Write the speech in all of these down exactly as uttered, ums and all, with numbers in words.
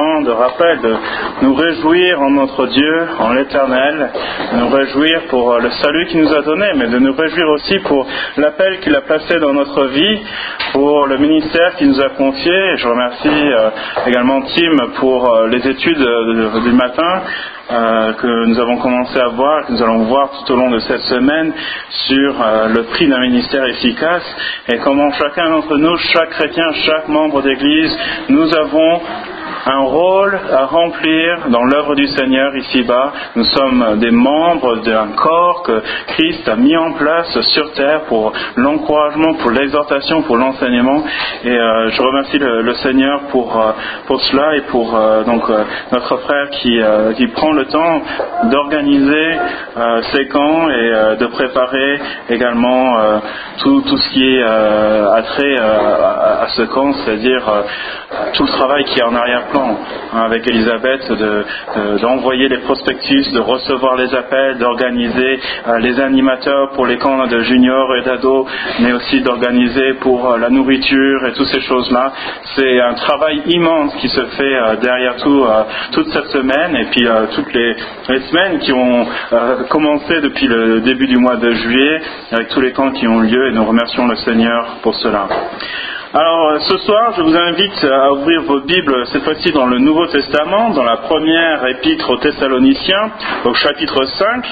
temps de rappel, de nous réjouir en notre Dieu, en l'Éternel, de nous réjouir pour le salut qu'il nous a donné, mais de nous réjouir aussi pour l'appel qu'il a placé dans notre vie, pour le ministère qu'il nous a confié. Et je remercie euh, également Tim pour euh, les études euh, du matin euh, que nous avons commencé à voir, que nous allons voir tout au long de cette semaine sur euh, le prix d'un ministère efficace et comment chacun d'entre nous, chaque chrétien, chaque membre d'église, nous avons un rôle à remplir dans l'œuvre du Seigneur ici-bas. Nous sommes des membres d'un corps que Christ a mis en place sur terre pour l'encouragement, pour l'exhortation, pour l'enseignement. Et euh, je remercie le, le Seigneur pour euh, pour cela et pour euh, donc euh, notre frère qui euh, qui prend le temps d'organiser euh, ces camps et euh, de préparer également euh, tout tout ce qui est euh, attrait euh, à, à ce camp, c'est-à-dire euh, tout le travail qui est en arrière-plan, hein, avec Elisabeth, de, de, d'envoyer les prospectus, de recevoir les appels, d'organiser euh, les animateurs pour les camps de juniors et d'ados, mais aussi d'organiser pour euh, la nourriture et toutes ces choses-là. C'est un travail immense qui se fait euh, derrière tout, euh, toute cette semaine et puis euh, toutes les, les semaines qui ont euh, commencé depuis le début du mois de juillet, avec tous les camps qui ont lieu, et nous remercions le Seigneur pour cela. Alors ce soir, je vous invite à ouvrir vos Bibles, cette fois-ci dans le Nouveau Testament, dans la première épître aux Thessaloniciens, au chapitre cinq.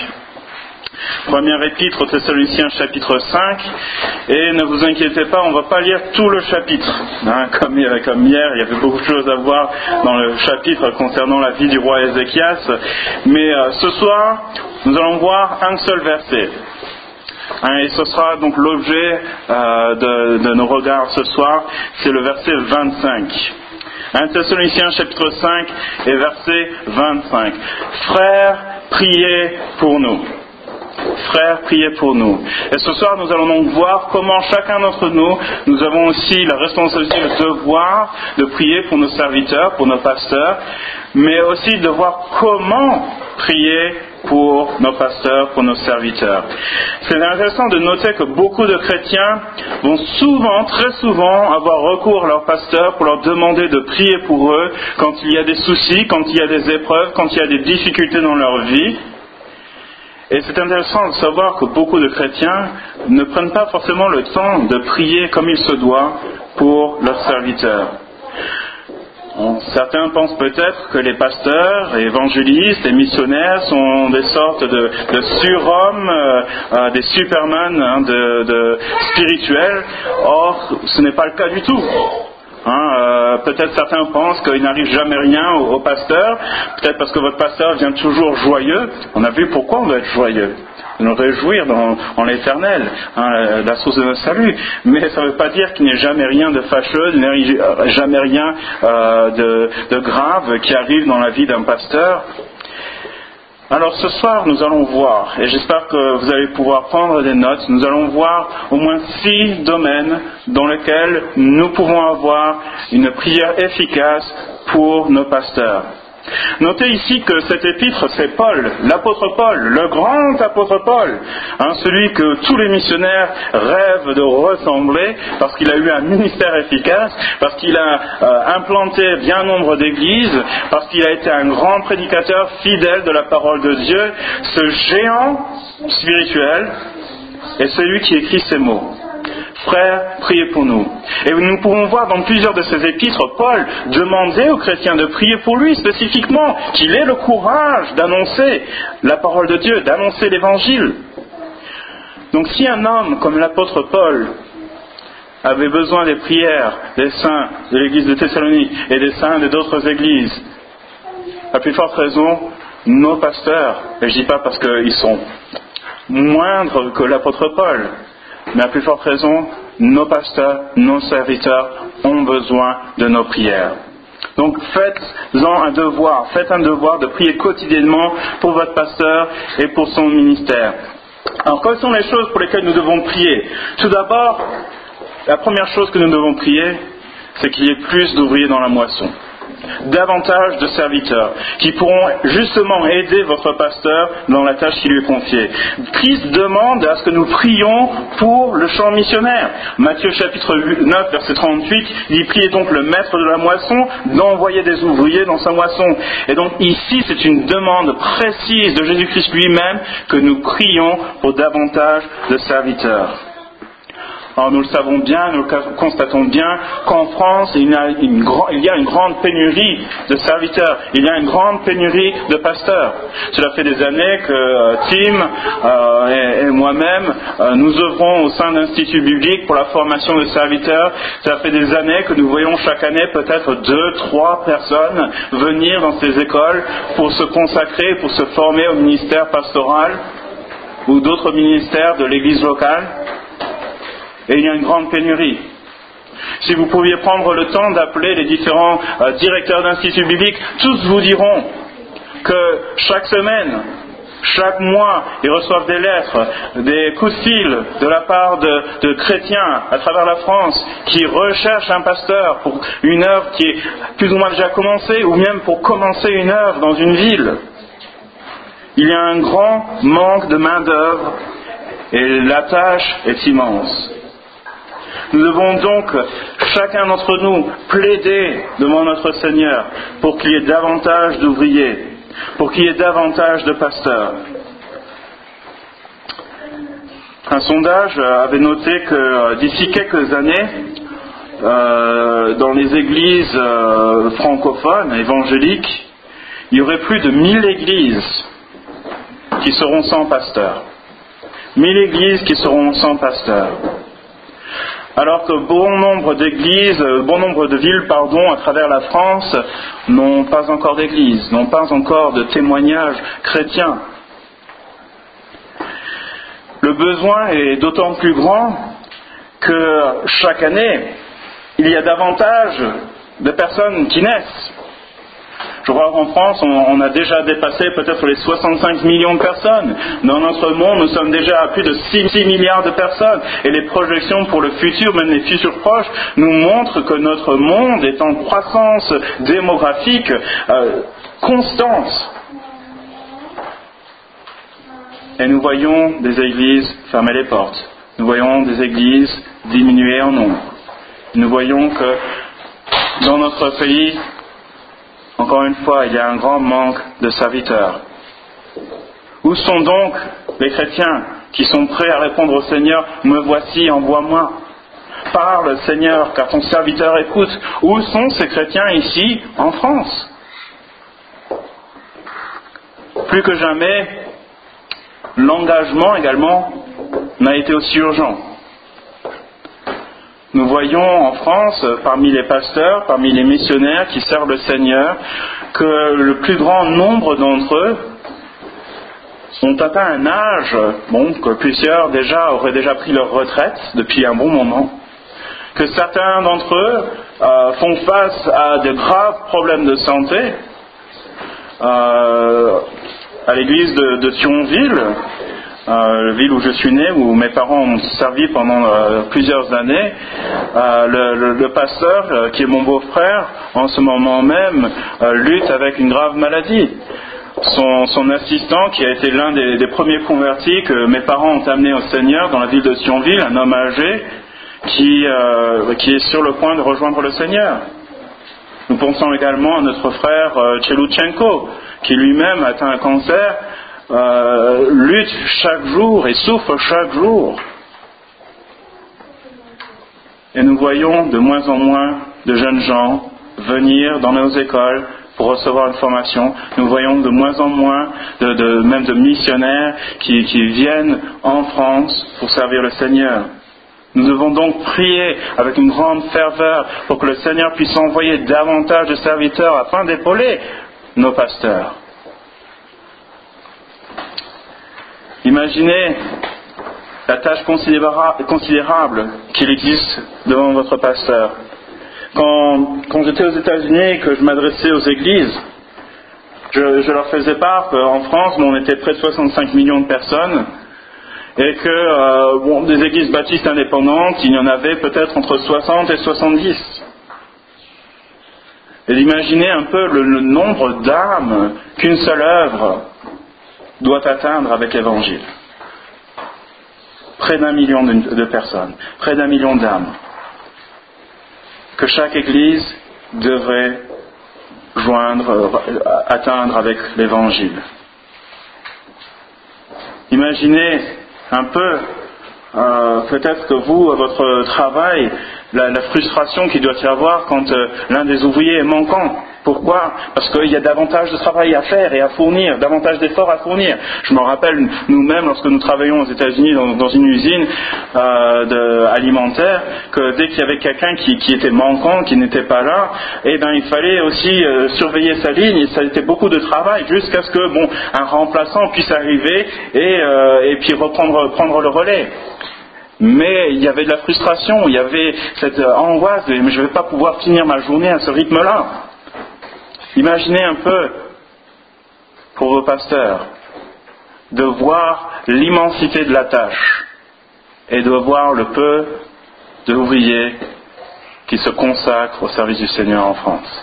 Première épître aux Thessaloniciens, chapitre cinq. Et ne vous inquiétez pas, on ne va pas lire tout le chapitre. Hein, comme, comme hier, il y avait beaucoup de choses à voir dans le chapitre concernant la vie du roi Ézéchias. Mais euh, ce soir, nous allons voir un seul verset. Et ce sera donc l'objet euh, de, de nos regards ce soir, c'est le verset vingt-cinq. un Thessaloniciens chapitre cinq et verset vingt-cinq. Frères, priez pour nous. Frères, priez pour nous. Et ce soir, nous allons donc voir comment chacun d'entre nous, nous avons aussi la responsabilité, le devoir de prier pour nos serviteurs, pour nos pasteurs, mais aussi de voir comment prier pour nos pasteurs, pour nos serviteurs. C'est intéressant de noter que beaucoup de chrétiens vont souvent, très souvent, avoir recours à leurs pasteurs pour leur demander de prier pour eux quand il y a des soucis, quand il y a des épreuves, quand il y a des difficultés dans leur vie. Et c'est intéressant de savoir que beaucoup de chrétiens ne prennent pas forcément le temps de prier comme il se doit pour leurs serviteurs. Certains pensent peut-être que les pasteurs, évangélistes et missionnaires sont des sortes de, de surhommes, euh, des supermen hein, de, de spirituels. Or, ce n'est pas le cas du tout. Hein, euh, peut-être certains pensent qu'il n'arrive jamais rien au, au pasteur, peut-être parce que votre pasteur vient toujours joyeux. On a vu pourquoi on doit être joyeux. Nous réjouir dans, en l'Éternel, hein, la, la source de notre salut. Mais ça ne veut pas dire qu'il n'y ait jamais rien de fâcheux, il n'y ait jamais rien euh, de, de grave qui arrive dans la vie d'un pasteur. Alors ce soir, nous allons voir, et j'espère que vous allez pouvoir prendre des notes, nous allons voir au moins six domaines dans lesquels nous pouvons avoir une prière efficace pour nos pasteurs. Notez ici que cet épître, c'est Paul, l'apôtre Paul, le grand apôtre Paul, hein, celui que tous les missionnaires rêvent de ressembler, parce qu'il a eu un ministère efficace, parce qu'il a euh, implanté bien nombre d'églises, parce qu'il a été un grand prédicateur fidèle de la parole de Dieu. Ce géant spirituel est celui qui écrit ces mots. Frères, priez pour nous. Et nous pouvons voir dans plusieurs de ces épîtres, Paul demandait aux chrétiens de prier pour lui spécifiquement, qu'il ait le courage d'annoncer la parole de Dieu, d'annoncer l'évangile. Donc si un homme comme l'apôtre Paul avait besoin des prières des saints de l'église de Thessalonique et des saints de d'autres églises, à plus forte raison, nos pasteurs, et je ne dis pas parce qu'ils sont moindres que l'apôtre Paul, mais à plus forte raison, nos pasteurs, nos serviteurs ont besoin de nos prières. Donc faites-en un devoir, faites un devoir de prier quotidiennement pour votre pasteur et pour son ministère. Alors quelles sont les choses pour lesquelles nous devons prier ? Tout d'abord, la première chose que nous devons prier, c'est qu'il y ait plus d'ouvriers dans la moisson. davantage de serviteurs qui pourront justement aider votre pasteur dans la tâche qui lui est confiée. Christ demande à ce que nous prions pour le champ missionnaire. Matthieu chapitre neuf, verset trente-huit, il dit « Priez donc le maître de la moisson d'envoyer des ouvriers dans sa moisson. » Et donc ici, c'est une demande précise de Jésus-Christ lui-même que nous prions pour davantage de serviteurs. Alors nous le savons bien, nous le constatons bien qu'en France, il y a une, il y a une grande pénurie de serviteurs, il y a une grande pénurie de pasteurs. Cela fait des années que euh, Tim euh, et, et moi-même, euh, nous œuvrons au sein d'Institut biblique pour la formation de serviteurs. Cela fait des années que nous voyons chaque année peut-être deux, trois personnes venir dans ces écoles pour se consacrer, pour se former au ministère pastoral ou d'autres ministères de l'Église locale. Et il y a une grande pénurie. Si vous pouviez prendre le temps d'appeler les différents euh, directeurs d'instituts bibliques, tous vous diront que chaque semaine, chaque mois, ils reçoivent des lettres, des coups de fil de la part de, de chrétiens à travers la France qui recherchent un pasteur pour une œuvre qui est plus ou moins déjà commencée, ou même pour commencer une œuvre dans une ville. Il y a un grand manque de main-d'œuvre et la tâche est immense. Nous devons donc, chacun d'entre nous, plaider devant notre Seigneur pour qu'il y ait davantage d'ouvriers, pour qu'il y ait davantage de pasteurs. Un sondage avait noté que d'ici quelques années, euh, dans les églises euh, francophones, évangéliques, il y aurait plus de mille églises qui seront sans pasteur. Mille églises qui seront sans pasteur. Alors que bon nombre d'églises, bon nombre de villes, pardon, à travers la France, n'ont pas encore d'église, n'ont pas encore de témoignages chrétiens. Le besoin est d'autant plus grand que chaque année, il y a davantage de personnes qui naissent. Je crois qu'en France, on, on a déjà dépassé peut-être les soixante-cinq millions de personnes. Dans notre monde, nous sommes déjà à plus de six milliards de personnes. Et les projections pour le futur, même les futurs proches, nous montrent que notre monde est en croissance démographique euh, constante. Et nous voyons des églises fermer les portes. Nous voyons des églises diminuer en nombre. Nous voyons que dans notre pays, encore une fois, il y a un grand manque de serviteurs. Où sont donc les chrétiens qui sont prêts à répondre au Seigneur « Me voici, envoie-moi » ? Parle, Seigneur, car ton serviteur écoute. Où sont ces chrétiens ici, en France ? Plus que jamais, l'engagement également n'a été aussi urgent. Nous voyons en France, parmi les pasteurs, parmi les missionnaires qui servent le Seigneur, que le plus grand nombre d'entre eux ont atteint un âge, bon, que plusieurs déjà auraient déjà pris leur retraite depuis un bon moment, que certains d'entre eux euh, font face à de graves problèmes de santé. Euh, à l'église de, de Thionville, Euh, ville où je suis né, où mes parents ont servi pendant euh, plusieurs années, euh, le, le, le pasteur, euh, qui est mon beau-frère, en ce moment même, euh, lutte avec une grave maladie. Son, son assistant, qui a été l'un des, des premiers convertis que mes parents ont amené au Seigneur dans la ville de Thionville, un homme âgé, qui, euh, qui est sur le point de rejoindre le Seigneur. Nous pensons également à notre frère euh, Tcheloutchenko, qui lui-même a atteint un cancer, Euh, lutte chaque jour et souffre chaque jour. Et nous voyons de moins en moins de jeunes gens venir dans nos écoles pour recevoir une formation. Nous voyons de moins en moins, de, de, même de missionnaires qui, qui viennent en France pour servir le Seigneur. Nous devons donc prier avec une grande ferveur pour que le Seigneur puisse envoyer davantage de serviteurs afin d'épauler nos pasteurs. Imaginez la tâche considérable qu'il existe devant votre pasteur. Quand, quand j'étais aux États-Unis et que je m'adressais aux églises, je, je leur faisais part qu'en France, on était près de soixante-cinq millions de personnes et que euh, bon, des églises baptistes indépendantes, il y en avait peut-être entre soixante et soixante-dix. et d'imaginer un peu le, le nombre d'âmes qu'une seule œuvre doit atteindre avec l'Évangile. Près d'un million de, de personnes, près d'un million d'âmes, que chaque Église devrait joindre, atteindre avec l'Évangile. Imaginez un peu, euh, peut-être que vous, à votre travail, la, la frustration qu'il doit y avoir quand euh, l'un des ouvriers est manquant. Pourquoi ? Parce qu'il y a davantage de travail à faire et à fournir, davantage d'efforts à fournir. Je me rappelle nous-mêmes, lorsque nous travaillions aux États-Unis dans, dans une usine euh, de, alimentaire, que dès qu'il y avait quelqu'un qui, qui était manquant, qui n'était pas là, eh ben, il fallait aussi euh, surveiller sa ligne, et ça était beaucoup de travail, jusqu'à ce que bon, un remplaçant puisse arriver et, euh, et puis reprendre prendre le relais. Mais il y avait de la frustration, il y avait cette angoisse de « mais je ne vais pas pouvoir finir ma journée à ce rythme-là ». Imaginez un peu, pour vos pasteurs, de voir l'immensité de la tâche et de voir le peu d'ouvriers qui se consacrent au service du Seigneur en France.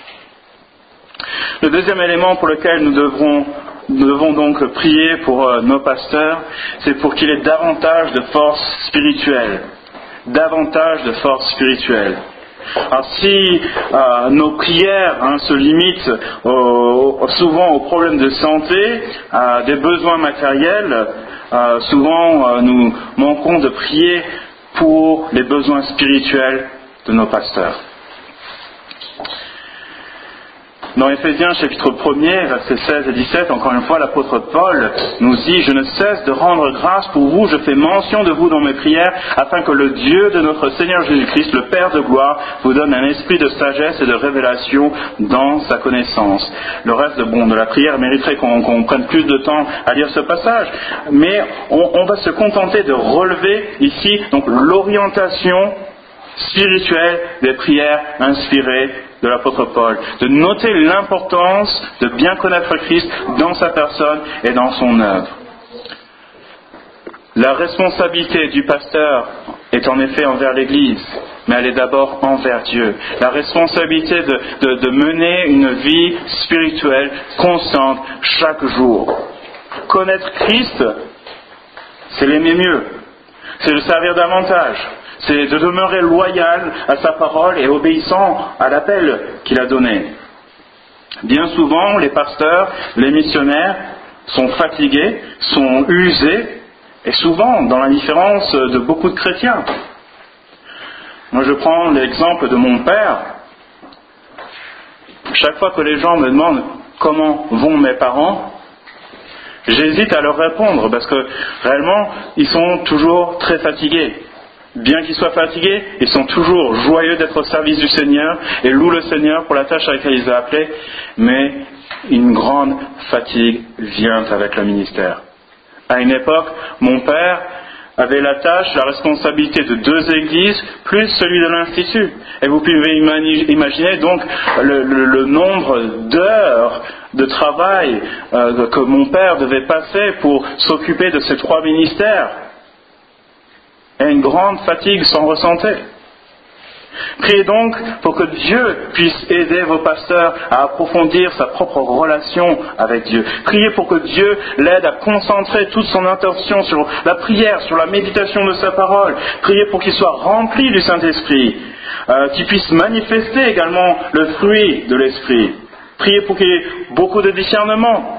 Le deuxième élément pour lequel nous devrons, nous devons donc prier pour euh, nos pasteurs, c'est pour qu'il ait davantage de force spirituelle. Davantage de force spirituelle. Alors si euh, nos prières hein, se limitent au, souvent aux problèmes de santé, à des besoins matériels, euh, souvent euh, nous manquons de prier pour les besoins spirituels de nos pasteurs. Dans Éphésiens chapitre premier, versets seize et dix-sept, encore une fois, l'apôtre Paul nous dit « Je ne cesse de rendre grâce pour vous, je fais mention de vous dans mes prières, afin que le Dieu de notre Seigneur Jésus-Christ, le Père de gloire, vous donne un esprit de sagesse et de révélation dans sa connaissance. » Le reste de, bon, de la prière mériterait qu'on, qu'on prenne plus de temps à lire ce passage, mais on, on va se contenter de relever ici donc l'orientation spirituelle des prières inspirées de l'apôtre Paul, de noter l'importance de bien connaître Christ dans sa personne et dans son œuvre. La responsabilité du pasteur est en effet envers l'Église, mais elle est d'abord envers Dieu. La responsabilité de, de, de mener une vie spirituelle constante chaque jour. Connaître Christ, c'est l'aimer mieux, c'est le servir davantage. C'est de demeurer loyal à sa parole et obéissant à l'appel qu'il a donné. Bien souvent, les pasteurs, les missionnaires sont fatigués, sont usés, et souvent dans l'indifférence de beaucoup de chrétiens. Moi, je prends l'exemple de mon père. Chaque fois que les gens me demandent comment vont mes parents, j'hésite à leur répondre parce que réellement, ils sont toujours très fatigués. Bien qu'ils soient fatigués, ils sont toujours joyeux d'être au service du Seigneur et louent le Seigneur pour la tâche à laquelle ils ont appelé, mais une grande fatigue vient avec le ministère. À une époque, mon père avait la tâche, la responsabilité de deux églises, plus celui de l'Institut. Et vous pouvez imaginer donc le, le, le nombre d'heures de travail euh, que mon père devait passer pour s'occuper de ces trois ministères. Et une grande fatigue s'en ressentait. Priez donc pour que Dieu puisse aider vos pasteurs à approfondir sa propre relation avec Dieu. Priez pour que Dieu l'aide à concentrer toute son attention sur la prière, sur la méditation de sa parole. Priez pour qu'il soit rempli du Saint-Esprit, euh, qu'il puisse manifester également le fruit de l'Esprit. Priez pour qu'il y ait beaucoup de discernement.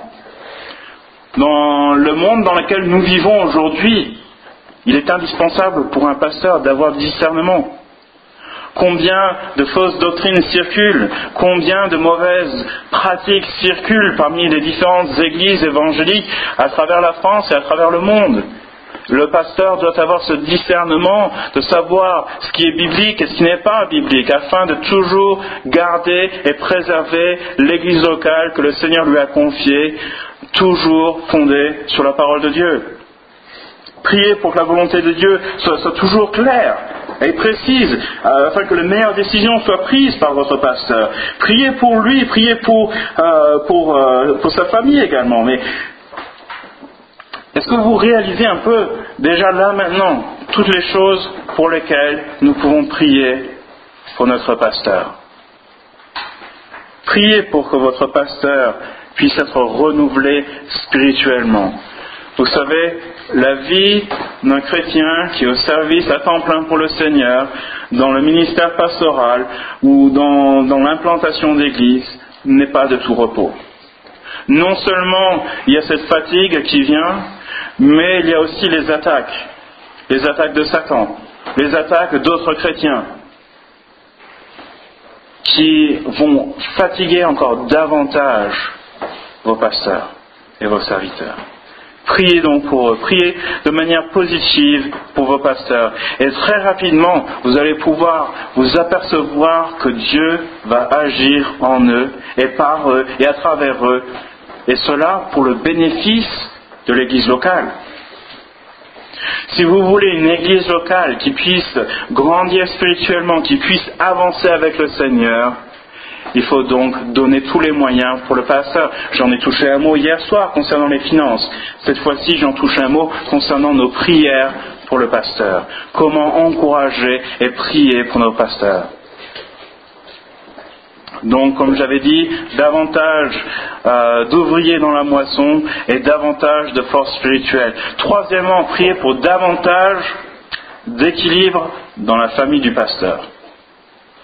Dans le monde dans lequel nous vivons aujourd'hui, il est indispensable pour un pasteur d'avoir du discernement. Combien de fausses doctrines circulent, combien de mauvaises pratiques circulent parmi les différentes églises évangéliques à travers la France et à travers le monde. Le pasteur doit avoir ce discernement de savoir ce qui est biblique et ce qui n'est pas biblique, afin de toujours garder et préserver l'église locale que le Seigneur lui a confiée, toujours fondée sur la parole de Dieu. Priez pour que la volonté de Dieu soit, soit toujours claire et précise, euh, afin que les meilleures décisions soient prises par votre pasteur. Priez pour lui, priez pour, euh, pour, euh, pour sa famille également. Mais est-ce que vous réalisez un peu, déjà là maintenant, toutes les choses pour lesquelles nous pouvons prier pour notre pasteur ? Priez pour que votre pasteur puisse être renouvelé spirituellement. Vous savez, la vie d'un chrétien qui est au service à temps plein pour le Seigneur, dans le ministère pastoral ou dans, dans l'implantation d'église, n'est pas de tout repos. Non seulement il y a cette fatigue qui vient, mais il y a aussi les attaques, les attaques de Satan, les attaques d'autres chrétiens, qui vont fatiguer encore davantage vos pasteurs et vos serviteurs. Priez donc pour eux, priez de manière positive pour vos pasteurs. Et très rapidement, vous allez pouvoir vous apercevoir que Dieu va agir en eux et par eux et à travers eux. Et cela pour le bénéfice de l'Église locale. Si vous voulez une Église locale qui puisse grandir spirituellement, qui puisse avancer avec le Seigneur, il faut donc donner tous les moyens pour le pasteur. J'en ai touché un mot hier soir concernant les finances. Cette fois-ci, j'en touche un mot concernant nos prières pour le pasteur. Comment encourager et prier pour nos pasteurs. Donc, comme j'avais dit, davantage euh, d'ouvriers dans la moisson et davantage de force spirituelle. Troisièmement, prier pour davantage d'équilibre dans la famille du pasteur. Pourquoi ?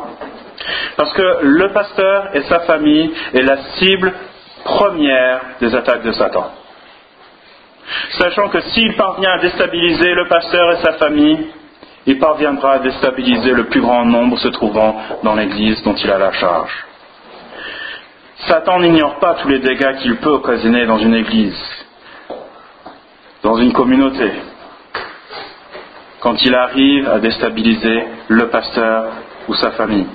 Parce que le pasteur et sa famille est la cible première des attaques de Satan. Sachant que s'il parvient à déstabiliser le pasteur et sa famille, il parviendra à déstabiliser le plus grand nombre se trouvant dans l'Église dont il a la charge. Satan n'ignore pas tous les dégâts qu'il peut occasionner dans une Église, dans une communauté, quand il arrive à déstabiliser le pasteur ou sa famille.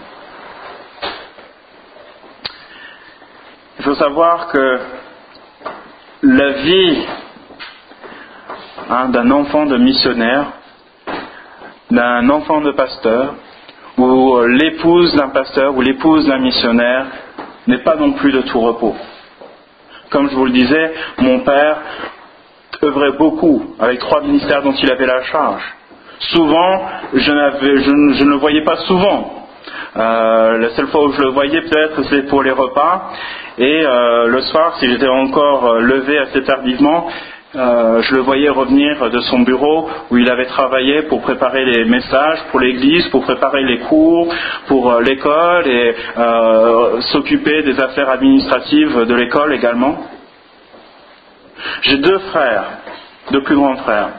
Il faut savoir que la vie hein, d'un enfant de missionnaire, d'un enfant de pasteur, ou l'épouse d'un pasteur ou l'épouse d'un missionnaire, n'est pas non plus de tout repos. Comme je vous le disais, mon père œuvrait beaucoup avec trois ministères dont il avait la charge. Souvent, je, n'avais, je, je ne le voyais pas souvent. Euh, la seule fois où je le voyais peut-être c'est pour les repas et euh, le soir si j'étais encore levé assez tardivement euh, je le voyais revenir de son bureau où il avait travaillé pour préparer les messages pour l'église, pour préparer les cours pour euh, l'école et euh, s'occuper des affaires administratives de l'école également. J'ai deux frères, deux plus grands frères.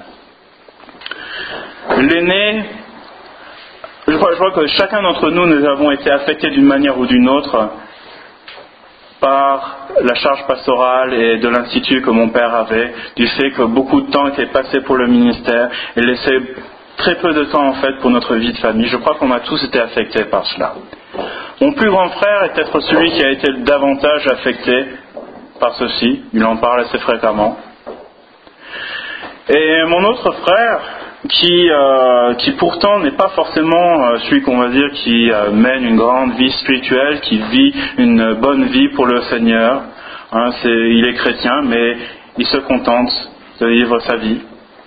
L'aîné, Je crois, je crois que chacun d'entre nous, nous avons été affectés d'une manière ou d'une autre par la charge pastorale et de l'institut que mon père avait, du fait que beaucoup de temps était passé pour le ministère et laissait très peu de temps en fait pour notre vie de famille. Je crois qu'on a tous été affectés par cela. Mon plus grand frère est peut-être celui qui a été davantage affecté par ceci. Il en parle assez fréquemment. Et mon autre frère, qui, euh, qui pourtant n'est pas forcément euh, celui qu'on va dire qui euh, mène une grande vie spirituelle, qui vit une bonne vie pour le Seigneur. Hein, c'est, il est chrétien, mais il se contente de vivre sa vie.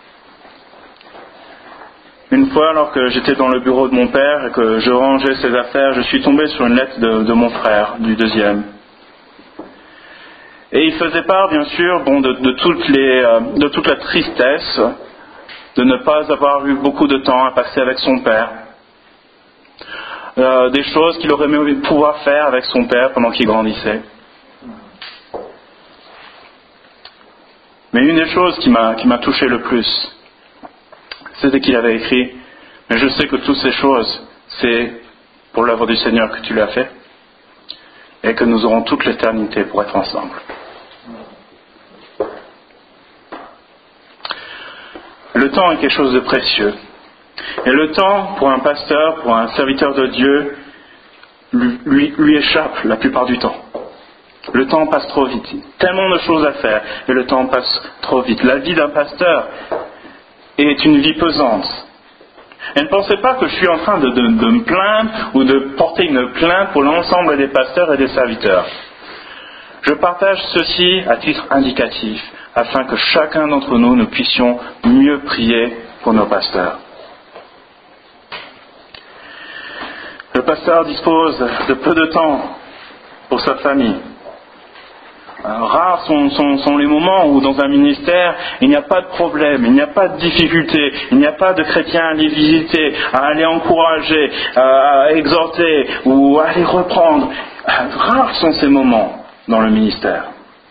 Une fois, alors que j'étais dans le bureau de mon père et que je rangeais ses affaires, je suis tombé sur une lettre de, de mon frère, du deuxième. Et il faisait part, bien sûr, bon, de, de, toutes les, euh, de toute la tristesse de ne pas avoir eu beaucoup de temps à passer avec son père. Euh, des choses qu'il aurait aimé pouvoir faire avec son père pendant qu'il grandissait. Mais une des choses qui m'a, qui m'a touché le plus, c'était qu'il avait écrit « Mais je sais que toutes ces choses, c'est pour l'œuvre du Seigneur que tu l'as fait, et que nous aurons toute l'éternité pour être ensemble. » Le temps est quelque chose de précieux. Et le temps, pour un pasteur, pour un serviteur de Dieu, lui, lui, lui échappe la plupart du temps. Le temps passe trop vite. Tellement de choses à faire, et le temps passe trop vite. La vie d'un pasteur est une vie pesante. Et ne pensez pas que je suis en train de, de, de me plaindre ou de porter une plainte pour l'ensemble des pasteurs et des serviteurs. Je partage ceci à titre indicatif, afin que chacun d'entre nous, nous puissions mieux prier pour nos pasteurs. Le pasteur dispose de peu de temps pour sa famille. Rares sont, sont, sont les moments où dans un ministère il n'y a pas de problème, il n'y a pas de difficulté, il n'y a pas de chrétiens à aller visiter, à aller encourager, à exhorter ou à aller reprendre. Rares sont ces moments dans le ministère.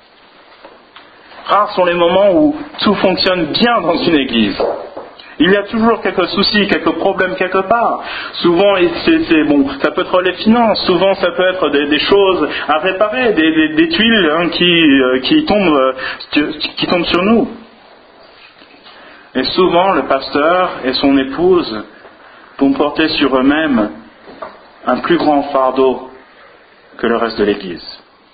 Rares sont les moments où tout fonctionne bien dans une église. Il y a toujours quelques soucis, quelques problèmes quelque part. Souvent, c'est, c'est, bon, ça peut être les finances, souvent ça peut être des, des choses à réparer, des, des, des tuiles hein, qui, euh, qui, tombent, euh, qui tombent sur nous. Et souvent, le pasteur et son épouse vont porter sur eux-mêmes un plus grand fardeau que le reste de l'Église.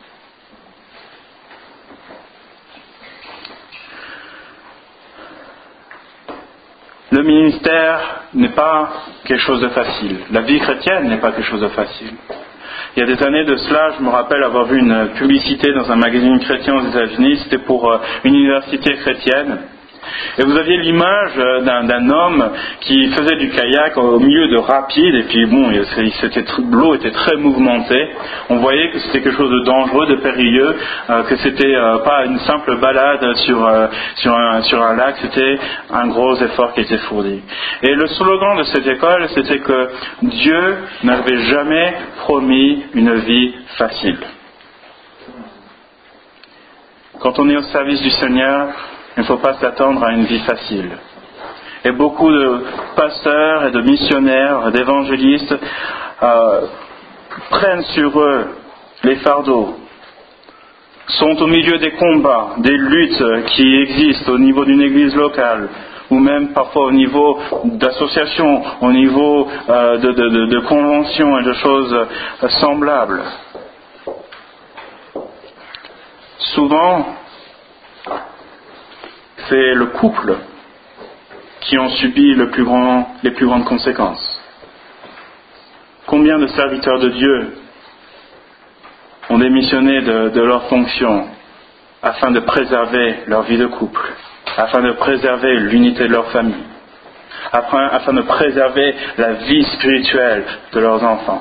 Le ministère n'est pas quelque chose de facile. La vie chrétienne n'est pas quelque chose de facile. Il y a des années de cela, je me rappelle avoir vu une publicité dans un magazine chrétien aux États-Unis. C'était pour une université chrétienne. Et vous aviez l'image d'un, d'un homme qui faisait du kayak au milieu de rapides, et puis bon, c'était, l'eau était très mouvementée. On voyait que c'était quelque chose de dangereux, de périlleux, euh, que c'était euh, pas une simple balade sur, euh, sur, un, sur un lac, c'était un gros effort qui était fourni. Et le slogan de cette école, c'était que Dieu n'avait jamais promis une vie facile. Quand on est au service du Seigneur, il ne faut pas s'attendre à une vie facile. Et beaucoup de pasteurs et de missionnaires, d'évangélistes euh, prennent sur eux les fardeaux, sont au milieu des combats, des luttes qui existent au niveau d'une église locale, ou même parfois au niveau d'associations, au niveau euh, de, de, de, de conventions et de choses euh, semblables. Souvent, c'est le couple qui en subit le plus grand, les plus grandes conséquences. Combien de serviteurs de Dieu ont démissionné de, de leurs fonctions afin de préserver leur vie de couple, afin de préserver l'unité de leur famille, afin, afin de préserver la vie spirituelle de leurs enfants.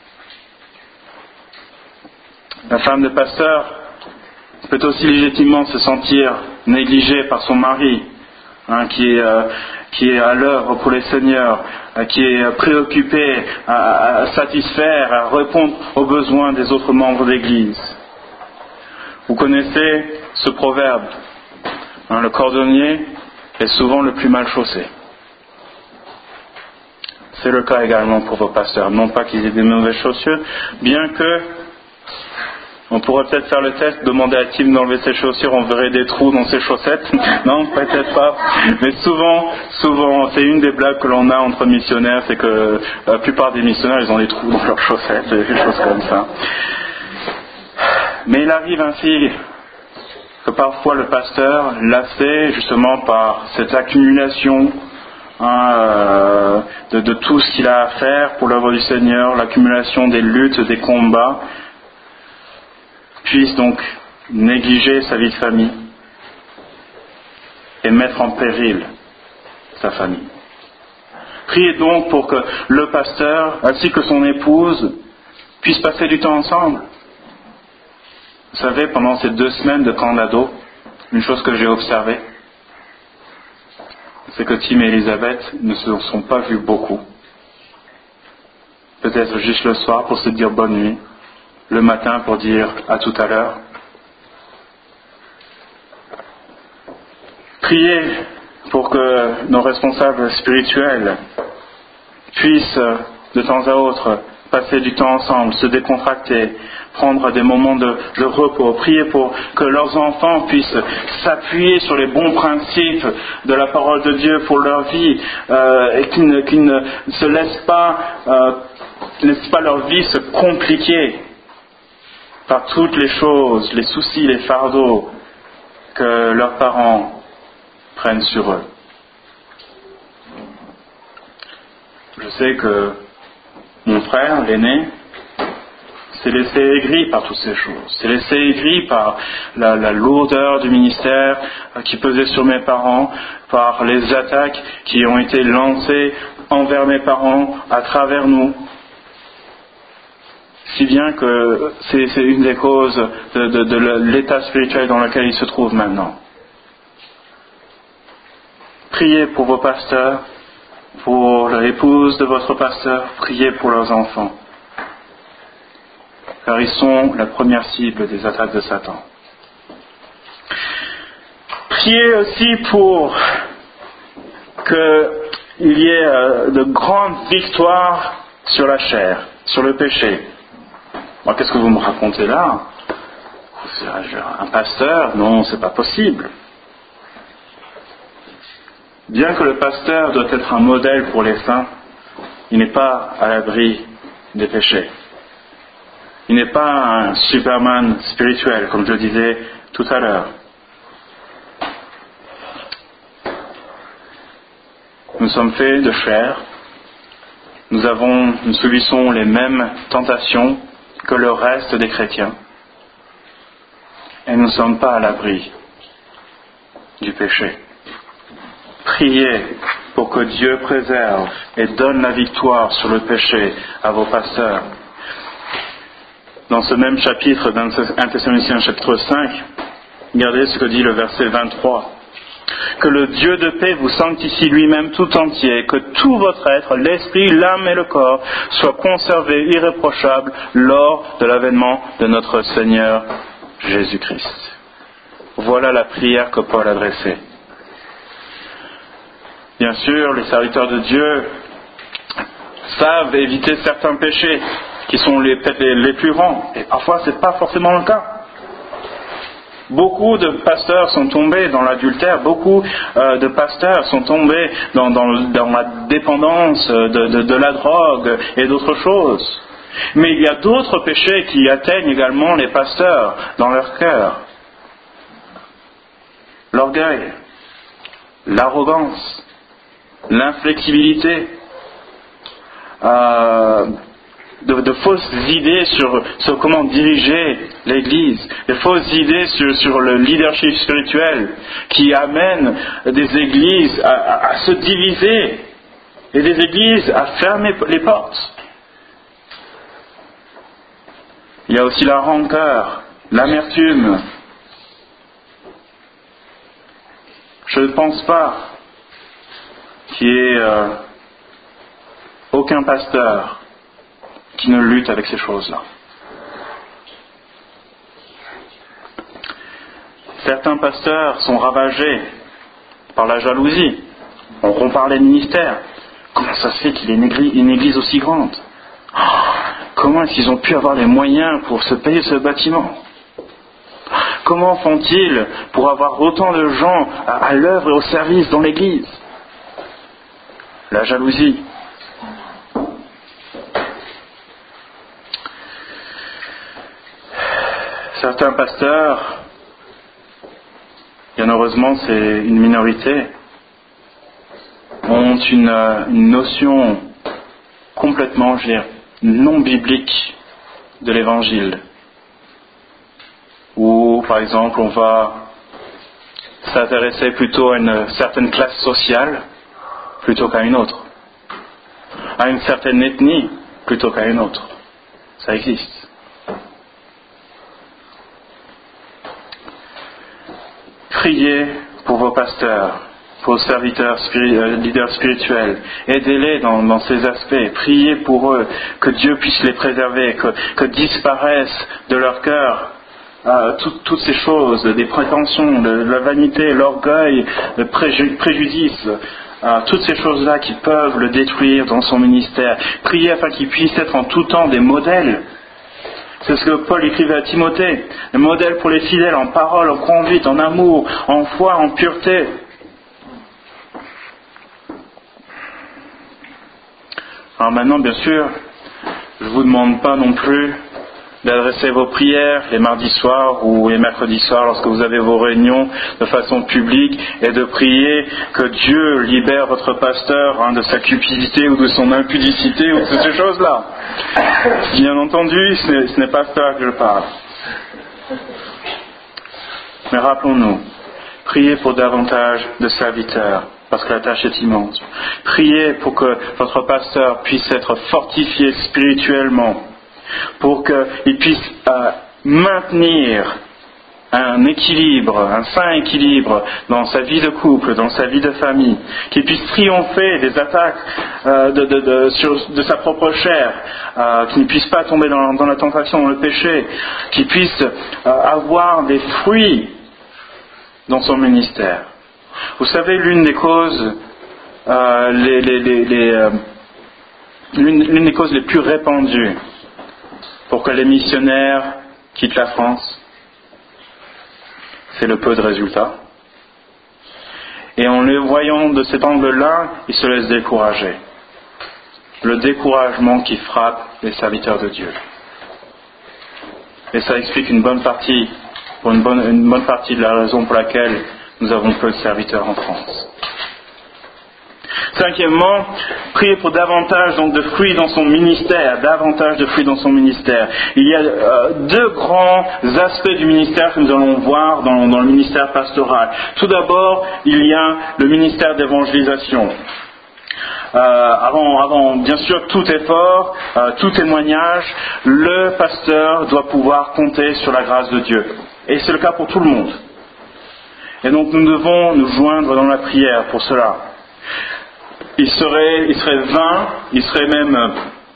La femme de pasteur peut aussi légitimement se sentir négligée par son mari, hein, qui, est, euh, qui est à l'œuvre pour les seigneurs, euh, qui est préoccupé à, à satisfaire, à répondre aux besoins des autres membres de l'Église. Vous connaissez ce proverbe, hein, le cordonnier est souvent le plus mal chaussé. C'est le cas également pour vos pasteurs. Non pas qu'ils aient des mauvaises chaussures, bien que on pourrait peut-être faire le test, demander à Tim d'enlever ses chaussures, on verrait des trous dans ses chaussettes. Non, peut-être pas. Mais souvent, souvent, c'est une des blagues que l'on a entre missionnaires, c'est que la plupart des missionnaires, ils ont des trous dans leurs chaussettes, des choses comme ça. Mais il arrive ainsi que parfois le pasteur, lassé justement par cette accumulation hein, euh, de, de tout ce qu'il a à faire pour l'œuvre du Seigneur, l'accumulation des luttes, des combats, puisse donc négliger sa vie de famille et mettre en péril sa famille. Priez donc pour que le pasteur, ainsi que son épouse, puissent passer du temps ensemble. Vous savez, pendant ces deux semaines de camp d'ado, une chose que j'ai observée, c'est que Tim et Elisabeth ne se sont pas vus beaucoup. Peut-être juste le soir pour se dire bonne nuit, le matin pour dire à tout à l'heure. Priez pour que nos responsables spirituels puissent de temps à autre passer du temps ensemble, se décontracter, prendre des moments de, de repos. Priez pour que leurs enfants puissent s'appuyer sur les bons principes de la parole de Dieu pour leur vie euh, et qu'ils ne, qu'ils ne se laissent pas, euh, laissent pas leur vie se compliquer par toutes les choses, les soucis, les fardeaux que leurs parents prennent sur eux. Je sais que mon frère, l'aîné, s'est laissé aigri par toutes ces choses, s'est laissé aigri par la, la lourdeur du ministère qui pesait sur mes parents, par les attaques qui ont été lancées envers mes parents à travers nous. si bien que c'est, c'est une des causes de, de, de l'état spirituel dans lequel il se trouve maintenant. Priez pour vos pasteurs, pour l'épouse de votre pasteur, priez pour leurs enfants, car ils sont la première cible des attaques de Satan. Priez aussi pour qu'il y ait de grandes victoires sur la chair, sur le péché. Moi, qu'est-ce que vous me racontez là? Un pasteur? Non, c'est pas possible. Bien que le pasteur doit être un modèle pour les saints, il n'est pas à l'abri des péchés. Il n'est pas un Superman spirituel, comme je le disais tout à l'heure. Nous sommes faits de chair. Nous avons, nous subissons les mêmes tentations que le reste des chrétiens. Et nous ne sommes pas à l'abri du péché. Priez pour que Dieu préserve et donne la victoire sur le péché à vos pasteurs. Dans ce même chapitre d'un Thessaloniciens chapitre cinq, regardez ce que dit le verset vingt-trois. Que le Dieu de paix vous sanctifie lui-même tout entier, que tout votre être, l'esprit, l'âme et le corps, soient conservés irréprochables lors de l'avènement de notre Seigneur Jésus-Christ. Voilà la prière que Paul adressait. Bien sûr, les serviteurs de Dieu savent éviter certains péchés qui sont les, les, les plus grands, et parfois ce n'est pas forcément le cas. Beaucoup de pasteurs sont tombés dans l'adultère, beaucoup euh, de pasteurs sont tombés dans, dans, dans la dépendance de, de, de la drogue et d'autres choses. Mais il y a d'autres péchés qui atteignent également les pasteurs dans leur cœur. L'orgueil, l'arrogance, l'inflexibilité, euh, De, de fausses idées sur, sur comment diriger l'Église, de fausses idées sur, sur le leadership spirituel qui amènent des églises à, à, à se diviser et des églises à fermer les portes. Il y a aussi la rancœur, l'amertume. Je ne pense pas qu'il y ait euh, aucun pasteur qui ne lutte avec ces choses-là. Certains pasteurs sont ravagés par la jalousie. On compare les ministères. Comment ça se fait qu'il y ait une église, une église aussi grande? Oh, comment est-ce qu'ils ont pu avoir les moyens pour se payer ce bâtiment? Comment font-ils pour avoir autant de gens à, à l'œuvre et au service dans l'église? La jalousie. Certains pasteurs, bien heureusement c'est une minorité, ont une, une notion complètement, je veux dire, non biblique de l'évangile. Où, par exemple, on va s'intéresser plutôt à une certaine classe sociale plutôt qu'à une autre, à une certaine ethnie plutôt qu'à une autre. Ça existe. Priez pour vos pasteurs, pour vos serviteurs, spiri- leaders spirituels. Aidez-les dans, dans ces aspects. Priez pour eux, que Dieu puisse les préserver, que, que disparaissent de leur cœur euh, tout, toutes ces choses, des prétentions, de, de la vanité, l'orgueil, le préju- préjudice, euh, toutes ces choses-là qui peuvent le détruire dans son ministère. Priez afin qu'il puisse être en tout temps des modèles. C'est ce que Paul écrivait à Timothée, le modèle pour les fidèles en parole, en conduite, en amour, en foi, en pureté. Alors maintenant, bien sûr, je ne vous demande pas non plus d'adresser vos prières les mardis soirs ou les mercredis soirs lorsque vous avez vos réunions de façon publique et de prier que Dieu libère votre pasteur hein, de sa cupidité ou de son impudicité ou de ces choses-là. Bien entendu, ce n'est, ce n'est pas ça que je parle. Mais rappelons-nous, priez pour davantage de serviteurs, parce que la tâche est immense. Priez pour que votre pasteur puisse être fortifié spirituellement pour qu'il puisse euh, maintenir un équilibre, un sain équilibre dans sa vie de couple, dans sa vie de famille, qu'il puisse triompher des attaques euh, de, de, de, sur, de sa propre chair, euh, qu'il ne puisse pas tomber dans, dans la tentation, dans le péché, qu'il puisse euh, avoir des fruits dans son ministère. Vous savez, l'une des causes, euh, les, les, les, les, euh, l'une, l'une des causes les plus répandues pour que les missionnaires quittent la France, c'est le peu de résultats. Et en le voyant de cet angle-là, ils se laissent décourager. Le découragement qui frappe les serviteurs de Dieu. Et ça explique une bonne partie, pour une bonne, une bonne partie de la raison pour laquelle nous avons peu de serviteurs en France. Cinquièmement, prier pour davantage donc, de fruits dans son ministère, davantage de fruits dans son ministère. Il y a euh, deux grands aspects du ministère que nous allons voir dans, dans le ministère pastoral. Tout d'abord, il y a le ministère d'évangélisation. Euh, avant, avant, bien sûr, tout effort, euh, tout témoignage, le pasteur doit pouvoir compter sur la grâce de Dieu. Et c'est le cas pour tout le monde. Et donc nous devons nous joindre dans la prière pour cela. Il serait, il serait vain, il serait même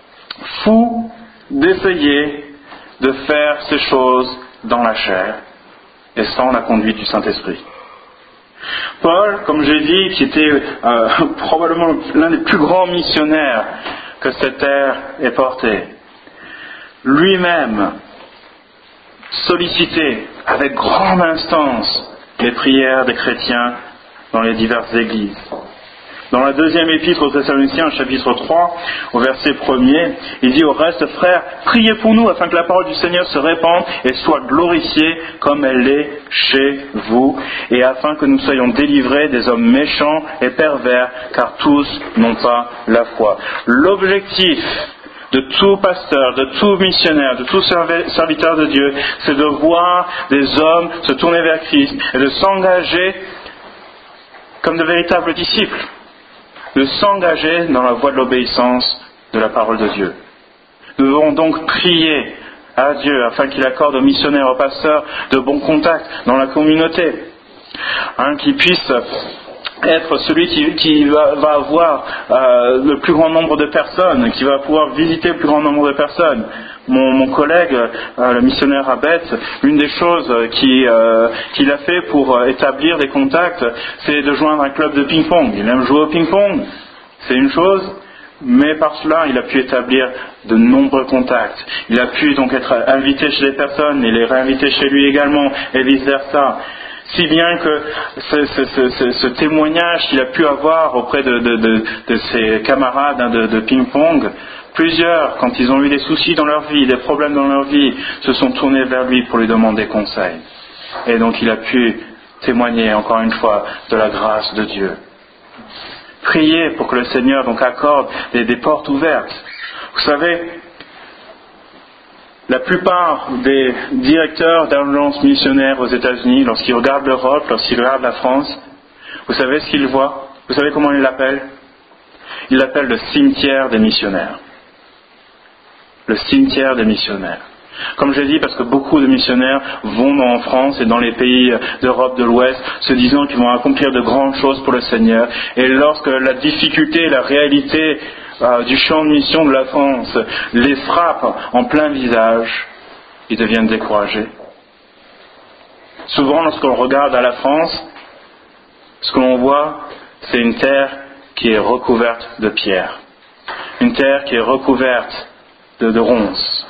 fou d'essayer de faire ces choses dans la chair et sans la conduite du Saint-Esprit. Paul, comme j'ai dit, qui était euh, probablement l'un des plus grands missionnaires que cette terre ait porté, lui-même sollicitait avec grande instance les prières des chrétiens dans les diverses églises. Dans la deuxième épître aux Thessaloniciens, chapitre trois, au verset premier, il dit au reste, frères, priez pour nous afin que la parole du Seigneur se répande et soit glorifiée comme elle l'est chez vous, et afin que nous soyons délivrés des hommes méchants et pervers, car tous n'ont pas la foi. L'objectif de tout pasteur, de tout missionnaire, de tout serviteur de Dieu, c'est de voir des hommes se tourner vers Christ et de s'engager comme de véritables disciples, de s'engager dans la voie de l'obéissance de la parole de Dieu. Nous devons donc prier à Dieu afin qu'il accorde aux missionnaires, aux pasteurs de bons contacts dans la communauté, hein, qu'ils puissent être celui qui, qui va, va avoir euh, le plus grand nombre de personnes, qui va pouvoir visiter le plus grand nombre de personnes. Mon, mon collègue, euh, le missionnaire Abet, une des choses qui, euh, qu'il a fait pour euh, établir des contacts, c'est de joindre un club de ping-pong. Il aime jouer au ping-pong, c'est une chose, mais par cela, il a pu établir de nombreux contacts. Il a pu donc être invité chez les personnes et les réinviter chez lui également, et vice-versa. Si bien que ce, ce, ce, ce, ce témoignage qu'il a pu avoir auprès de, de, de, de ses camarades hein, de, de ping-pong, plusieurs, quand ils ont eu des soucis dans leur vie, des problèmes dans leur vie, se sont tournés vers lui pour lui demander conseil. Et donc il a pu témoigner encore une fois de la grâce de Dieu. Priez pour que le Seigneur donc accorde des, des portes ouvertes. Vous savez, la plupart des directeurs d'influence missionnaires aux États-Unis, lorsqu'ils regardent l'Europe, lorsqu'ils regardent la France, vous savez ce qu'ils voient? Vous savez comment ils l'appellent? Ils l'appellent le cimetière des missionnaires. Le cimetière des missionnaires. Comme j'ai dit, parce que beaucoup de missionnaires vont en France et dans les pays d'Europe de l'Ouest, se disant qu'ils vont accomplir de grandes choses pour le Seigneur. Et lorsque la difficulté, la réalité euh, du champ de mission de la France les frappe en plein visage, ils deviennent découragés. Souvent, lorsqu'on regarde à la France, ce que l'on voit, c'est une terre qui est recouverte de pierres. Une terre qui est recouverte de, de ronces.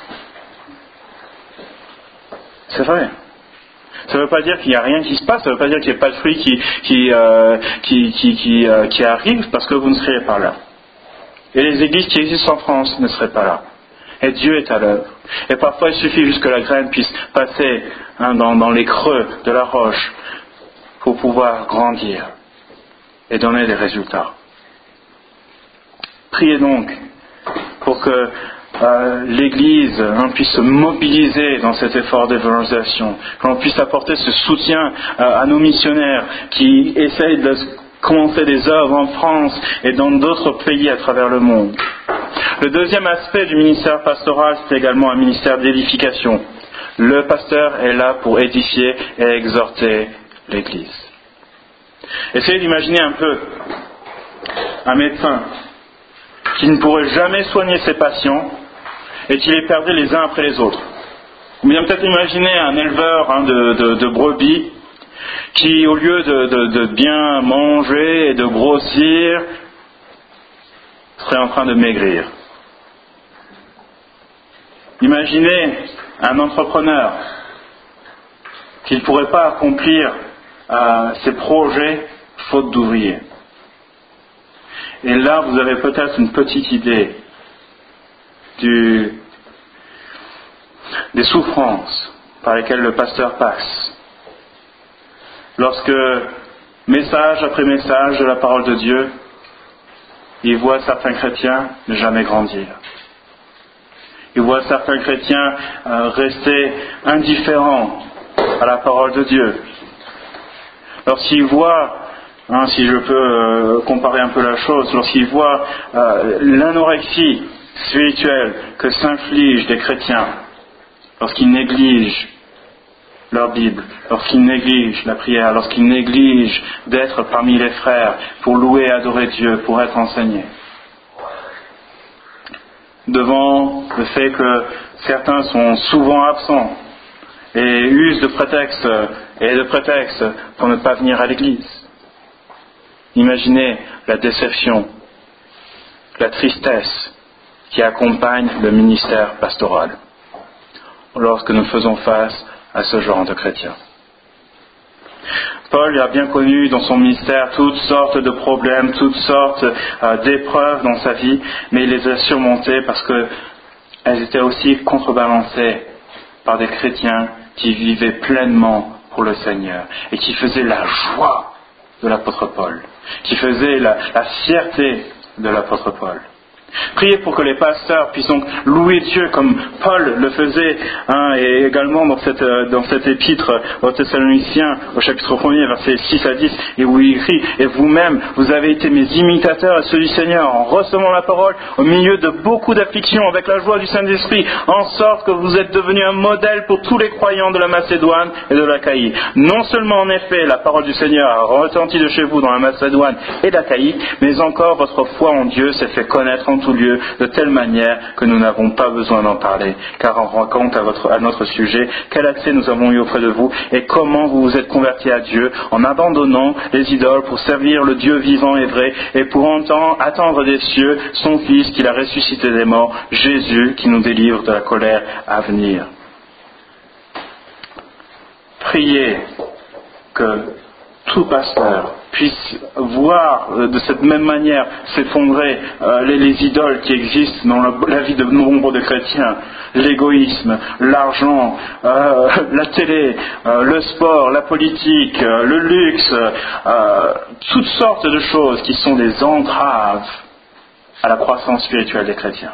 C'est vrai. Ça ne veut pas dire qu'il n'y a rien qui se passe, ça ne veut pas dire qu'il n'y a pas de fruits qui, qui, euh, qui, qui, qui, euh, qui arrivent parce que vous ne serez pas là. Et les églises qui existent en France ne seraient pas là. Et Dieu est à l'œuvre. Et parfois il suffit juste que la graine puisse passer hein, dans, dans les creux de la roche pour pouvoir grandir et donner des résultats. Priez donc pour que Euh, l'Église hein, puisse se mobiliser dans cet effort d'évangélisation, que l'on puisse apporter ce soutien euh, à nos missionnaires qui essayent de commencer des œuvres en France et dans d'autres pays à travers le monde. Le deuxième aspect du ministère pastoral, c'est également un ministère d'édification. Le pasteur est là pour édifier et exhorter l'Église. Essayez d'imaginer un peu un médecin qui ne pourrait jamais soigner ses patients et qui les perdait les uns après les autres. Ou bien peut-être imaginer un éleveur hein, de, de, de brebis qui, au lieu de, de, de bien manger et de grossir, serait en train de maigrir. Imaginez un entrepreneur qui ne pourrait pas accomplir euh, ses projets faute d'ouvriers. Et là, vous avez peut-être une petite idée du, des souffrances par lesquelles le pasteur passe. Lorsque, message après message de la parole de Dieu, il voit certains chrétiens ne jamais grandir. Il voit certains chrétiens euh, rester indifférents à la parole de Dieu. Lorsqu'il voit, hein, si je peux euh, comparer un peu la chose, lorsqu'il voit euh, l'anorexie spirituelle que s'infligent des chrétiens, lorsqu'ils négligent leur Bible, lorsqu'ils négligent la prière, lorsqu'ils négligent d'être parmi les frères pour louer et adorer Dieu, pour être enseignés. Devant le fait que certains sont souvent absents et usent de prétextes et de prétextes pour ne pas venir à l'église. Imaginez la déception, la tristesse qui accompagne le ministère pastoral lorsque nous faisons face à ce genre de chrétiens. Paul a bien connu dans son ministère toutes sortes de problèmes, toutes sortes euh, d'épreuves dans sa vie, mais il les a surmontées parce qu'elles étaient aussi contrebalancées par des chrétiens qui vivaient pleinement pour le Seigneur et qui faisaient la joie de l'apôtre Paul, qui faisaient la, la fierté de l'apôtre Paul. Priez pour que les pasteurs puissent donc louer Dieu comme Paul le faisait, hein, et également dans cette, dans cette épître aux Thessaloniciens, au chapitre premier, versets six à dix, et où il écrit « Et vous-même, vous avez été mes imitateurs à ceux du Seigneur, en recevant la parole au milieu de beaucoup d'afflictions, avec la joie du Saint-Esprit, en sorte que vous êtes devenus un modèle pour tous les croyants de la Macédoine et de l'Achaïe. Non seulement en effet, la parole du Seigneur a retenti de chez vous dans la Macédoine et l'Achaïe, mais encore votre foi en Dieu s'est fait connaître en tout lieu, de telle manière que nous n'avons pas besoin d'en parler, car on rend compte à, votre, à notre sujet quel accès nous avons eu auprès de vous et comment vous vous êtes convertis à Dieu en abandonnant les idoles pour servir le Dieu vivant et vrai et pour entendre, attendre des cieux son Fils qu'il a ressuscité des morts, Jésus qui nous délivre de la colère à venir. Priez que tout pasteur puisse voir euh, de cette même manière s'effondrer euh, les, les idoles qui existent dans la, la vie de nombre de chrétiens, l'égoïsme, l'argent, euh, la télé, euh, le sport, la politique, euh, le luxe, euh, toutes sortes de choses qui sont des entraves à la croissance spirituelle des chrétiens.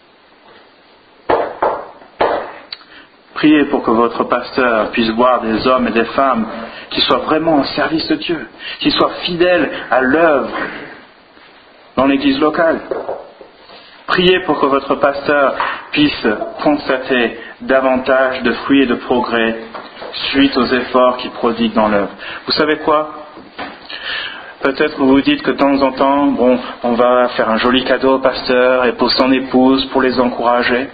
Priez pour que votre pasteur puisse voir des hommes et des femmes qui soient vraiment au service de Dieu, qui soient fidèles à l'œuvre dans l'église locale. Priez pour que votre pasteur puisse constater davantage de fruits et de progrès suite aux efforts qu'il prodigue dans l'œuvre. Vous savez quoi ? Peut-être vous vous dites que de temps en temps, bon, on va faire un joli cadeau au pasteur et pour son épouse, pour les encourager.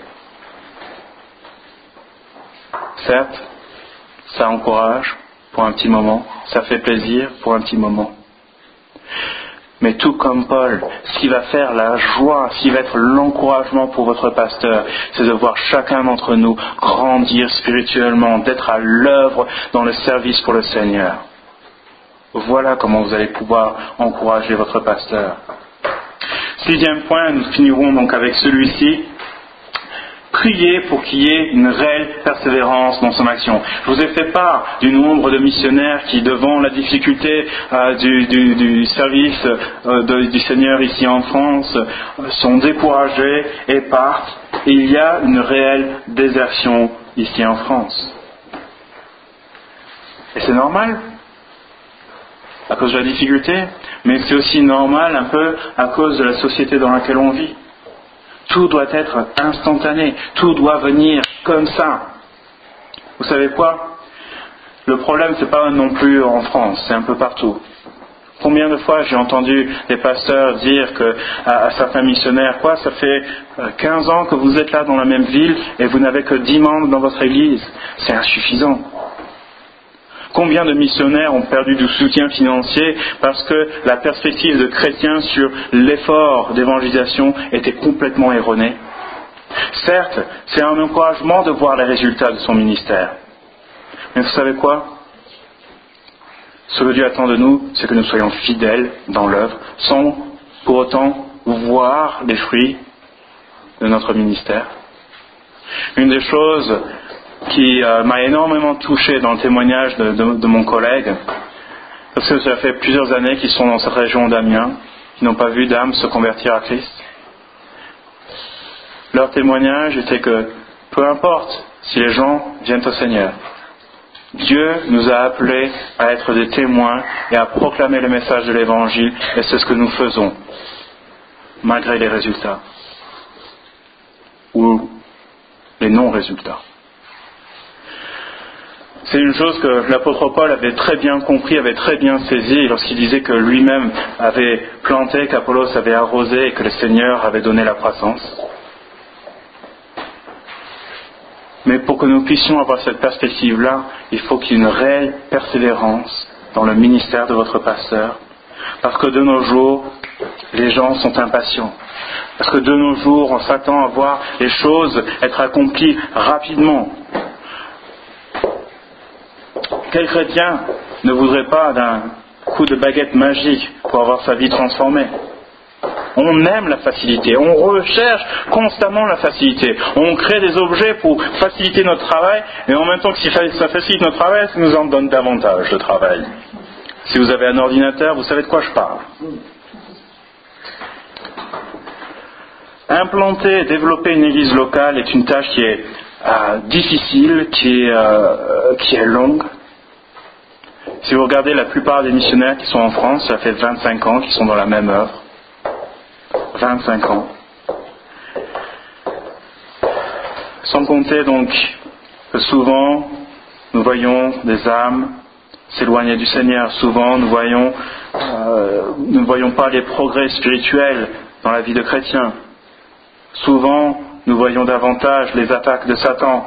Certes, ça encourage pour un petit moment, ça fait plaisir pour un petit moment. Mais tout comme Paul, ce qui va faire la joie, ce qui va être l'encouragement pour votre pasteur, c'est de voir chacun d'entre nous grandir spirituellement, d'être à l'œuvre dans le service pour le Seigneur. Voilà comment vous allez pouvoir encourager votre pasteur. Sixième point, nous finirons donc avec celui-ci. Priez pour qu'il y ait une réelle persévérance dans son action. Je vous ai fait part du nombre de missionnaires qui, devant la difficulté euh, du, du, du service euh, de, du Seigneur ici en France, euh, sont découragés et partent. Et il y a une réelle désertion ici en France. Et c'est normal, à cause de la difficulté, mais c'est aussi normal un peu à cause de la société dans laquelle on vit. Tout doit être instantané. Tout doit venir comme ça. Vous savez quoi? Le problème, c'est pas non plus en France, c'est un peu partout. Combien de fois j'ai entendu des pasteurs dire que, à, à certains missionnaires, quoi, ça fait quinze ans que vous êtes là dans la même ville et vous n'avez que dix membres dans votre église. C'est insuffisant. Combien de missionnaires ont perdu du soutien financier parce que la perspective de chrétiens sur l'effort d'évangélisation était complètement erronée? Certes, c'est un encouragement de voir les résultats de son ministère. Mais vous savez quoi? Ce que Dieu attend de nous, c'est que nous soyons fidèles dans l'œuvre, sans pour autant voir les fruits de notre ministère. Une des choses qui euh, m'a énormément touché dans le témoignage de, de, de mon collègue, parce que ça fait plusieurs années qu'ils sont dans cette région d'Amiens, qui n'ont pas vu d'âme se convertir à Christ. Leur témoignage était que, peu importe si les gens viennent au Seigneur, Dieu nous a appelés à être des témoins et à proclamer le message de l'Évangile, et c'est ce que nous faisons, malgré les résultats ou les non-résultats. C'est une chose que l'apôtre Paul avait très bien compris, avait très bien saisi lorsqu'il disait que lui-même avait planté, qu'Apollos avait arrosé et que le Seigneur avait donné la croissance. Mais pour que nous puissions avoir cette perspective-là, il faut qu'il y ait une réelle persévérance dans le ministère de votre pasteur. Parce que de nos jours, les gens sont impatients. Parce que de nos jours, on s'attend à voir les choses être accomplies rapidement. Quel chrétien ne voudrait pas d'un coup de baguette magique pour avoir sa vie transformée? On aime la facilité, on recherche constamment la facilité. On crée des objets pour faciliter notre travail, et en même temps que si ça facilite notre travail, ça nous en donne davantage de travail. Si vous avez un ordinateur, vous savez de quoi je parle. Implanter et développer une église locale est une tâche qui est euh, difficile, qui est, euh, qui est longue. Si vous regardez la plupart des missionnaires qui sont en France, ça fait vingt-cinq ans qu'ils sont dans la même œuvre. vingt-cinq ans. Sans compter donc que souvent nous voyons des âmes s'éloigner du Seigneur. Souvent nous voyons, euh, nous ne voyons pas les progrès spirituels dans la vie de chrétiens. Souvent nous voyons davantage les attaques de Satan.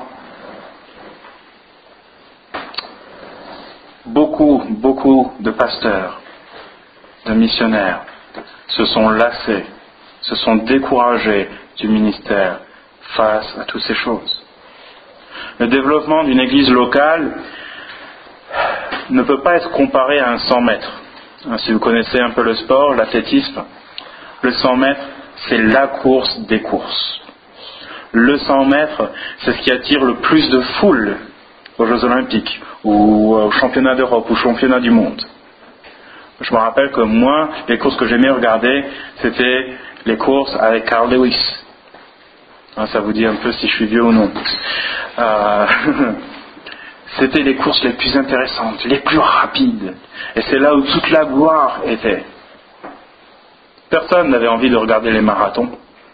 Beaucoup, beaucoup de pasteurs, de missionnaires se sont lassés, se sont découragés du ministère face à toutes ces choses. Le développement d'une église locale ne peut pas être comparé à un cent mètres. Si vous connaissez un peu le sport, l'athlétisme, le cent mètres, c'est la course des courses. Le cent mètres, c'est ce qui attire le plus de foule aux Jeux Olympiques, ou aux championnats d'Europe, ou aux championnats du monde. Je me rappelle que moi, les courses que j'aimais regarder, c'était les courses avec Carl Lewis. Ça vous dit un peu si je suis vieux ou non. Euh, c'était les courses les plus intéressantes, les plus rapides. Et c'est là où toute la gloire était. Personne n'avait envie de regarder les marathons.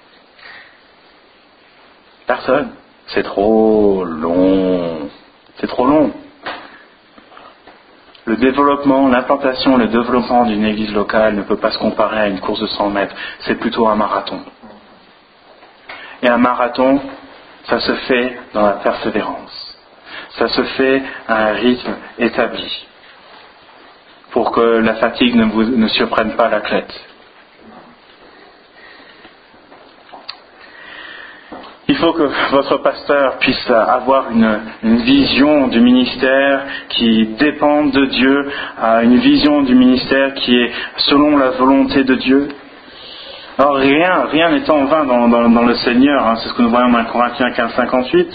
Personne. C'est trop long. C'est trop long. Le développement, l'implantation, le développement d'une église locale ne peut pas se comparer à une course de cent mètres. C'est plutôt un marathon. Et un marathon, ça se fait dans la persévérance. Ça se fait à un rythme établi. Pour que la fatigue ne vous ne surprenne pas l'athlète. Il faut que votre pasteur puisse avoir une, une vision du ministère qui dépend de Dieu, une vision du ministère qui est selon la volonté de Dieu. Alors rien, rien n'est en vain dans, dans, dans le Seigneur, hein, c'est ce que nous voyons dans Corinthiens quinze cinquante-huit.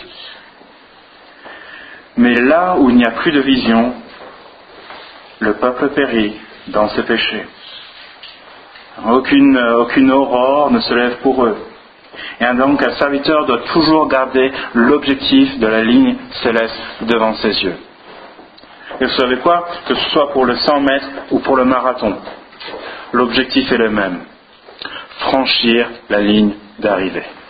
Mais là où il n'y a plus de vision, le peuple périt dans ses péchés. Aucune, aucune aurore ne se lève pour eux. Et donc un serviteur doit toujours garder l'objectif de la ligne céleste devant ses yeux. Et vous savez quoi? Que ce soit pour le cent mètres ou pour le marathon, l'objectif est le même. Franchir la ligne d'arrivée.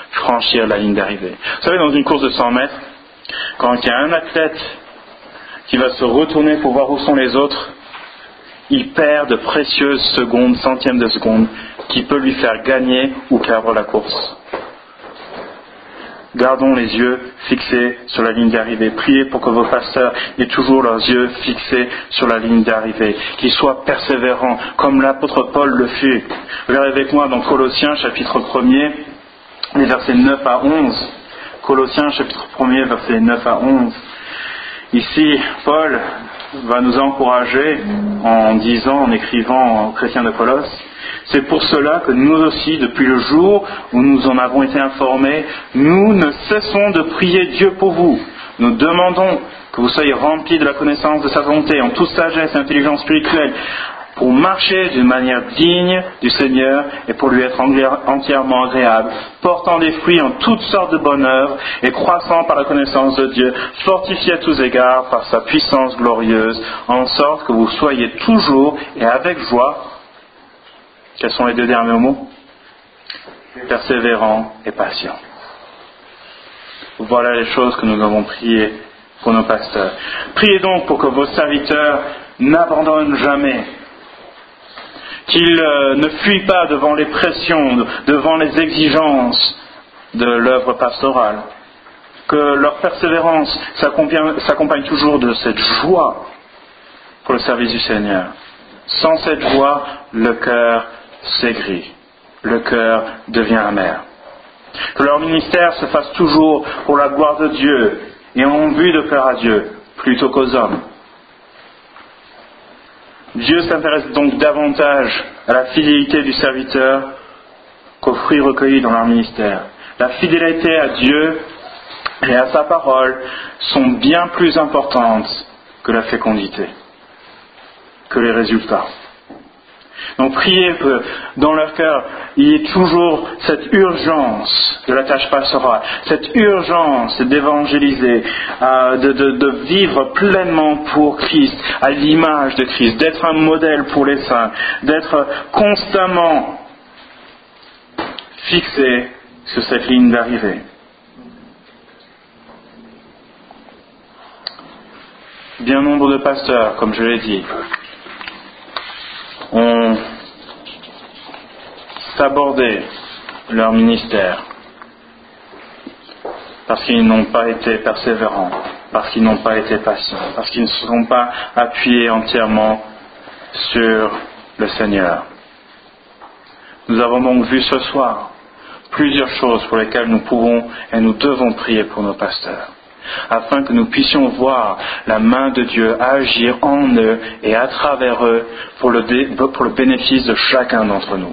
franchir la ligne d'arrivée. Vous savez, dans une course de cent mètres, quand il y a un athlète qui va se retourner pour voir où sont les autres, il perd de précieuses secondes, centièmes de secondes, qui peut lui faire gagner ou perdre la course. Gardons les yeux fixés sur la ligne d'arrivée. Priez pour que vos pasteurs aient toujours leurs yeux fixés sur la ligne d'arrivée, qu'ils soient persévérants, comme l'apôtre Paul le fut. Regardez avec moi dans Colossiens, chapitre premier, les versets neuf à onze. Colossiens, chapitre premier, versets neuf à onze. Ici, Paul va nous encourager en disant, en écrivant aux chrétiens de Colosse, c'est pour cela que nous aussi, depuis le jour où nous en avons été informés, nous ne cessons de prier Dieu pour vous. Nous demandons que vous soyez remplis de la connaissance de sa volonté, en toute sagesse et intelligence spirituelle, pour marcher d'une manière digne du Seigneur et pour lui être entièrement agréable, portant des fruits en toutes sortes de bonnes œuvres et croissant par la connaissance de Dieu, fortifié à tous égards par sa puissance glorieuse, en sorte que vous soyez toujours et avec joie. Quels sont les deux derniers mots ? Persévérants et patients. Voilà les choses que nous devons prier pour nos pasteurs. Priez donc pour que vos serviteurs n'abandonnent jamais, qu'ils euh, ne fuient pas devant les pressions, devant les exigences de l'œuvre pastorale, que leur persévérance s'accompagne, s'accompagne toujours de cette joie pour le service du Seigneur. Sans cette joie, le cœur s'aigrit, le cœur devient amer. Que leur ministère se fasse toujours pour la gloire de Dieu et en vue de plaire à Dieu plutôt qu'aux hommes. Dieu s'intéresse donc davantage à la fidélité du serviteur qu'aux fruits recueillis dans leur ministère. La fidélité à Dieu et à sa parole sont bien plus importantes que la fécondité, que les résultats. Donc priez que dans leur cœur, il y ait toujours cette urgence de la tâche pastorale, cette urgence d'évangéliser, euh, de, de, de vivre pleinement pour Christ, à l'image de Christ, d'être un modèle pour les saints, d'être constamment fixé sur cette ligne d'arrivée. Bien nombre de pasteurs, comme je l'ai dit, ont sabordé leur ministère parce qu'ils n'ont pas été persévérants, parce qu'ils n'ont pas été patients, parce qu'ils ne se sont pas appuyés entièrement sur le Seigneur. Nous avons donc vu ce soir plusieurs choses pour lesquelles nous pouvons et nous devons prier pour nos pasteurs, afin que nous puissions voir la main de Dieu agir en eux et à travers eux pour le, dé, pour le bénéfice de chacun d'entre nous.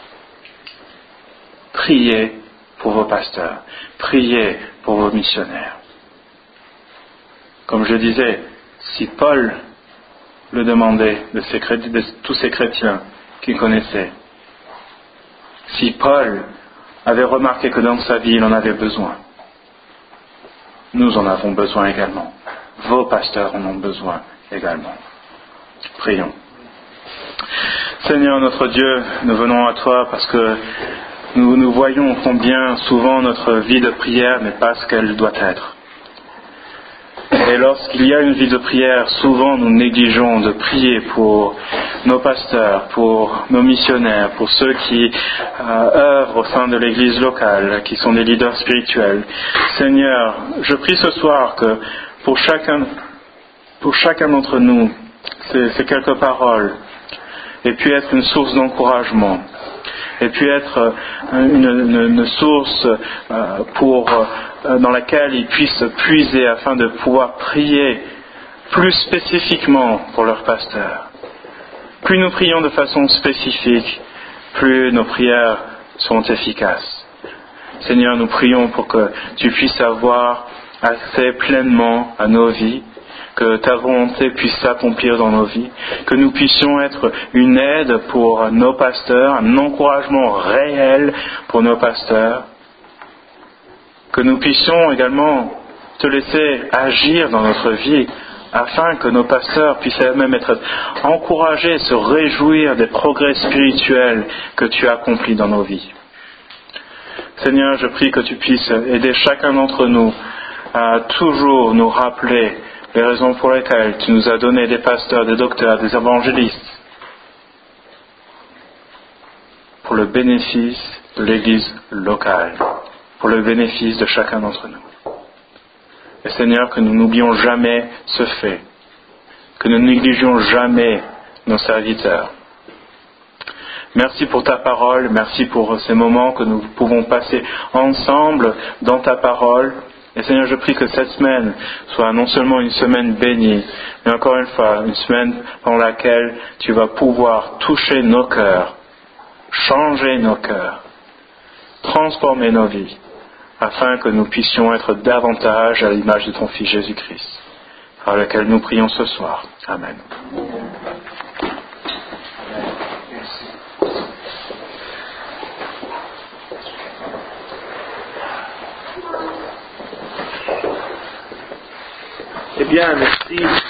Priez pour vos pasteurs, priez pour vos missionnaires. Comme je disais, si Paul le demandait de, ces, de tous ces chrétiens qu'il connaissait, si Paul avait remarqué que dans sa vie il en avait besoin, nous en avons besoin également. Vos pasteurs en ont besoin également. Prions. Seigneur notre Dieu, nous venons à toi parce que nous, nous voyons combien souvent notre vie de prière n'est pas ce qu'elle doit être. Et lorsqu'il y a une vie de prière, souvent nous négligeons de prier pour nos pasteurs, pour nos missionnaires, pour ceux qui euh, œuvrent au sein de l'église locale, qui sont des leaders spirituels. Seigneur, je prie ce soir que pour chacun, pour chacun d'entre nous, ces, ces quelques paroles aient pu être une source d'encouragement, aient pu être une, une, une source euh, pour... Euh, dans laquelle ils puissent puiser afin de pouvoir prier plus spécifiquement pour leur pasteur. Plus nous prions de façon spécifique, plus nos prières sont efficaces. Seigneur, nous prions pour que tu puisses avoir accès pleinement à nos vies, que ta volonté puisse s'accomplir dans nos vies, que nous puissions être une aide pour nos pasteurs, un encouragement réel pour nos pasteurs, que nous puissions également te laisser agir dans notre vie afin que nos pasteurs puissent même être encouragés, se réjouir des progrès spirituels que tu as accomplis dans nos vies. Seigneur, je prie que tu puisses aider chacun d'entre nous à toujours nous rappeler les raisons pour lesquelles tu nous as donné des pasteurs, des docteurs, des évangélistes, pour le bénéfice de l'Église locale, pour le bénéfice de chacun d'entre nous. Et Seigneur, que nous n'oublions jamais ce fait, que nous ne négligions jamais nos serviteurs. Merci pour ta parole, merci pour ces moments que nous pouvons passer ensemble dans ta parole. Et Seigneur, je prie que cette semaine soit non seulement une semaine bénie, mais encore une fois, une semaine dans laquelle tu vas pouvoir toucher nos cœurs, changer nos cœurs, transformer nos vies, afin que nous puissions être davantage à l'image de ton Fils Jésus-Christ, par lequel nous prions ce soir. Amen. Eh bien, merci.